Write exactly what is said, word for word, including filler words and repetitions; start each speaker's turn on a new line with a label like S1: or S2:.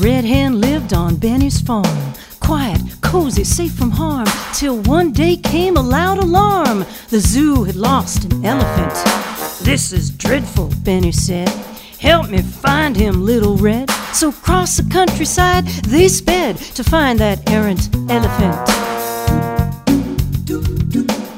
S1: Red Hen lived on Benny's farm, quiet, cozy, safe from harm, till one day came a loud alarm. The zoo had lost an elephant. "This is dreadful," Benny said. "Help me find him, Little Red." So across the countryside they sped to find that errant elephant.